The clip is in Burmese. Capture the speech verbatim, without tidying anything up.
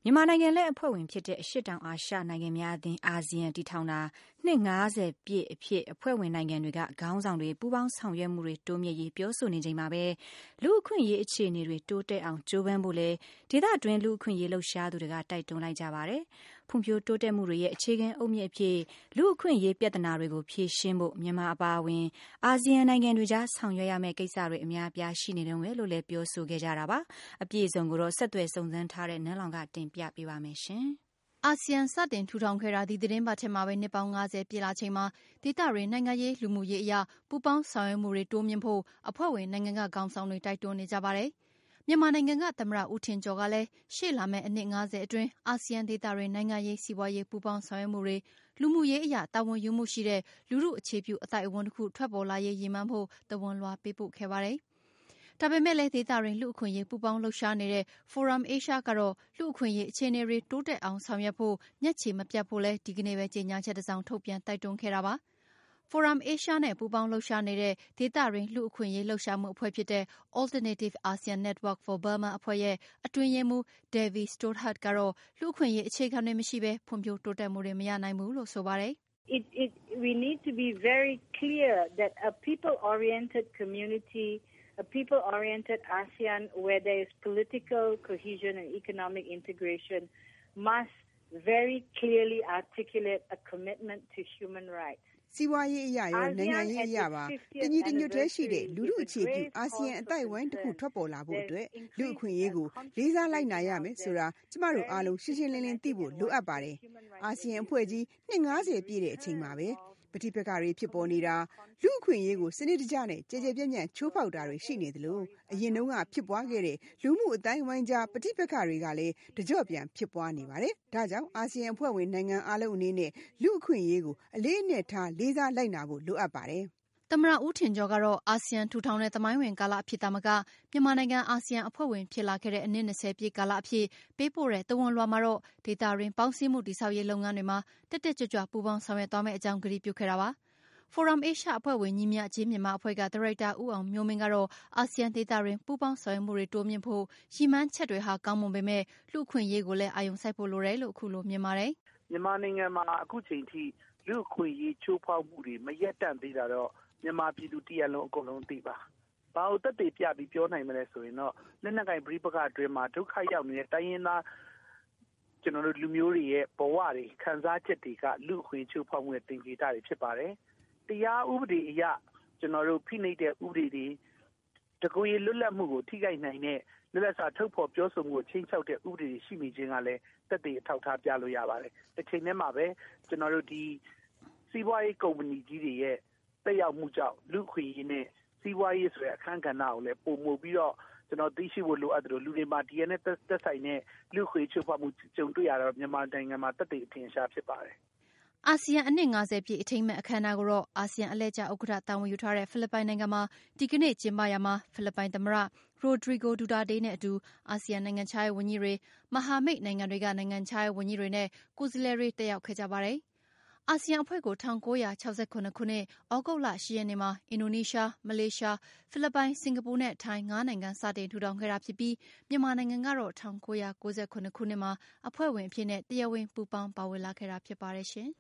မြန်မာနိုင်ငံလည်းအဖွဲ့ဝင်ဖြစ်တဲ့အရှေ့တောင်အာရှနိုင်ငံများအသင်းအာဆီယံတည်ထောင်တာနှစ်၅၀ပြည့်အဖြစ်အဖွဲ့ဝင်နိုင်ငံတွေကခေါင်းဆောင်တွေပူးပေါင်းဆောင်ရွက်မှုတွေတိုးမြင့်ရေးပြောဆိုနေချိန်မှာပဲလူ့အခွင့်အရေးအခြေအနေတွေတိုးတက်အောင်ကြိုးပမ်းဖို့လဲဒေသတွင်းလူ့အခွင့်အရေးလှုပ်ရှားသူတွေကတိုက်တွန်းလိုက်ကြပါတယ်။ဖွံ့ဖြိုးတိုးတက်မှုတွေရဲ့အခြေခံအုတ်မြစ်အဖြစ်လူ့အခွင့်အရေးပြဿနာတွေကိုဖြေရှင်းဖို့မြန်မာအပါအဝင်အာဆီယံနိုင်ငံတွေကြားဆောင်ရွက်ရမယ့်ကိစ္စတွေအများအပြားရှိနေတယ်လို့လည်းပြောဆိုခဲ့ကြတာပါ။အပြည့်အစုံကိုတော့ဆက်သွယ်စုံစမ်းထားတဲ့နန်းလောင်ကတင်ပြပေးပါမယ်ရှင်။အာဆီယံစတင်ထူထောင်ခဲ့တာဒီသတင်းပတ်ထဲမှာပဲနှစ်ပေါင်း၅၀ပြည့်လာချိန်မှာဒေသတွင်းနိုင်ငံရေးလူမှုရေးအရာပူးပေါင်းဆောင်ရွက်မှုတွေတိုးမြင့်ဖို့အဖွဲ့ဝင်နိုင်ငံကခေါင်းဆောင်တွေတိုက်တွန်းနေကြပါတယ်။မြန်မာနိုင်ငံကသမ္မတဦးထင်ကျော်ကလည်းရှေ့လာမယ့်အနှစ်၅၀အတွင်းအာဆီယံဒေသတွင်းနိုင်ငံရေးစီးပွားရေးပူးပေါင်းဆောင်ရွက်မှုတွေလူမှုရေးအရာတာဝန်ယူမှုရှိတဲ့လူထုအခြေပြုအသိုက်အဝန်းတစ်ခုထွက်ပေါ်လာရေးရည်မှန်းဖို့သဝဏ်လွှာပေးပို့ခဲ့ပါတယ်။ဒါပေမဲ့လည်းဒေသတွင်းလူ့အခွင့်အရေးပူးပေါင်းလှုပ်ရှားနေတဲ့ Forum Asia ကတော့လူ့အခွင့်အရေးအခြေအနေတွေတိုးတက်အောင်ဆောင်ရွက်ဖို့မျက်ခြေမပြတ်ဖို့လဲဒီကနေ့ပဲကြေညာချက်တစ်စောင်ထုတ်ပြန်တိုက်တွန်းခဲ့တာပါ။ Forum Asia နဲ့ပူးပေါင်းလှုပ်ရှားနေတဲ့ဒေသတွင်းလူ့အခွင့်အရေးလှုပ်ရှားမှုအဖွဲ့ဖြစ်တဲ့ Alternative ASEAN Network for Burma အဖွဲ့ရဲ့အတွင်းရေးမှူး Debbie Stothard ကတော့လူ့အခွင့်အရေးအခြေခံတွေမရှိဘဲဖွံ့ဖြိုးတိုးတက်မှုတွေမရနိုင်ဘူးလို့ဆိုပါတယ်။ It, it, we need to be very clear that a people-oriented community, a people-oriented ASEAN where there is political cohesion and economic integration must very clearly articulate a commitment to human rights. စီးပွားရေးအရာရောနိုင်ငံရေးအရာပါတညီတညွတ်တည်းရှိတဲ့လူထုအခြေပြုအာဆီယံအသိုက်အဝိုင်းတစ်ခုထွက်ပေါ်လာဖို့အတွက်လူ့အခွင့်အရေးကိုလေးစားလိုက်နာရမယ်ဆိုတာကျမတို့အားလုံးရှင်းရှင်းလင်းလင်းသိဖို့လိုအပ်ပါတယ်။အာဆီယံအဖွဲ့ကြီးနှစ်၅၀ပြည့်တဲ့အချိန်မှာပဲပဋိပက္ခတွေဖြစ်ပေါ်နေတာလူ့အခွင့်အရေးကိုစနစ်တကျနဲ့ကြဲကြဲပြန့်ပြန့်ချိုးဖောက်တာတွေရှိနေသလိုအရင်တုန်းကဖြစ်ပွားခဲ့တဲ့လူမှုအတိုင်းအဝိုင်းကြားပဋိပက္ခတွေကလည်းတကြော့ပြန်ဖြစ်ပွားနေပါတယ်။ဒါကြောင့်အာဆီယံအဖွဲ့ဝင်နိုင်ငံအားလုံးအနေနဲ့လူ့အခွင့်အရေးကိုအလေးအနက်ထားလေးစားလိုက်နာဖို့လိုအပ်ပါတယ်။သမ္မတဦးထင်ကျော်ကတော့အာဆီယံထူထောင်တဲ့သမိုင်းဝင်ကာလအဖြစ်သာမကမြန်မာနိုင်ငံအာဆီယံအဖွဲ့ဝင်ဖြစ်လာခဲ့တဲ့အနှစ်၂၀ပြည့်ကာလအဖြစ်ပေးပို့တဲ့သဝဏ်လွှာမှာတော့ဒေသတွင်းပေါင်းစည်းမှုတည်ဆောက်ရေးလုပ်ငန်းတွေမှာတက်တက်ကြွကြွပူးပေါင်းဆောင်ရွက်သွားမယ့်အကြောင်းကတိပြုခဲ့တာပါ။ Forum Asia အဖွဲ့ဝင်ညီမျှခြင်းမြန်မာအဖွဲ့ကဒါရိုက်တာဦးအောင်မျိုးမင်းကတော့အာဆီယံဒေသတွင်းပူးပေါင်းဆောင်ရွက်မှုတွေတိုးမြင့်ဖို့ရည်မှန်းချက်တွေဟာကောင်းမွန်ပေမဲ့လူ့အခွင့်အရေးကိုလည်းအာရုံစိုက်ဖို့လိုတယ်လို့အခုလိုမြင်ပါတယ်။မြန်မာနိုင်ငံမှာအခုချိန်ထိလူ့အခွင့်အရေးချိုးဖောက်မှုတွေမရပ်တန့်သေးတာတော့မြန်မာပြည်သူတရပ်လုံးအကုန်လုံးသိပါ။ဘာလို့တက်တည်ပြပြီးပြောနိုင်မလဲဆိုရင်တော့လက်နက်ကိုင်ပဋိပက္ခအတွင်းမှာဒုက္ခရောက်နေတဲ့တိုင်းရင်းသားကျွန်တော်တို့လူမျိုးတွေရဲ့ဘဝတွေခံစားချက်တွေကလူ့အခွင့်အရေးချိုးဖောက်မှုရဲ့တင်ကြေတာတွေဖြစ်ပါတယ်။တရားဥပဒေအရကျွန်တော်တို့ဖိနှိပ်တဲ့ဥပဒေတွေတကူရေးလွတ်လပ်မှုကိုထိခိုက်နိုင်တဲ့လွတ်လပ်စွာထုတ်ဖော်ပြောဆိုမှုကိုချိန်ချောက်တဲ့ဥပဒေတွေရှိနေခြင်းကလည်းသက်သေအထောက်ထားပြလို့ရပါတယ်။တစ်ချိန်တည်းမှာပဲကျွန်တော်တို့ဒီစီးပွားရေးကုမ္ပဏီကြီးတွေရဲ့တက်ရောက်မှုကြောင့်လူ့အခွင့်အရေးနဲ့စီးပွားရေးဆိုတဲ့အခန်းကဏ္ဍကိုလည်းပုံမှုပြီးတော့ကျွန်တော်သိရှိဖို့လိုအပ်တယ်လို့လူတွေမှာဒီနေ့သက်ဆိုင်တဲ့လူ့အခွင့်အရေးချိုးဖောက်မှုကြုံတွေ့ရတော့မြန်မာနိုင်ငံမှာသက်သေအထင်ရှားဖြစ်ပါတယ်။အာဆီယံအနှစ်၅၀ပြည့်အထိမ်းအမှတ်အခမ်းအနားကိုတော့အာဆီယံအလှည့်ကျဥက္ကဋ္ဌတာဝန်ယူထားတဲ့ဖိလစ်ပိုင်နိုင်ငံမှာဒီကနေ့ကျင်းပရာမှာဖိလစ်ပိုင်သမ္မတရိုဒရီဂိုဒူတာတေးနဲ့အတူအာဆီယံနိုင်ငံခြားရေးဝန်ကြီးတွေမဟာမိတ်နိုင်ငံတွေကနိုင်ငံခြားရေးဝန်ကြီးတွေနဲ့ကိုယ်စားလှယ်တွေတက်ရောက်ခဲ့ကြပါတယ်။အာဆီယံအဖွဲ့ကို၁၉၆၇ခုနှစ်ဩဂုတ်လ၈ရက်နေ့မှာအင်ဒိုနီးရှား၊မလေးရှား၊ဖိလစ်ပိုင်၊စင်ကာပူနဲ့ထိုင်းငါးနိုင်ငံစတင်ထူထောင်ခဲ့တာဖြစ်ပြီးမြန်မာနိုင်ငံကတော့၁၉၉၇ခုနှစ်မှာအဖွဲ့ဝင်အဖြစ်နဲ့တရားဝင်ပူးပေါင်းပါဝင်လာခဲ့တာဖြစ်ပါတယ်ရှင်။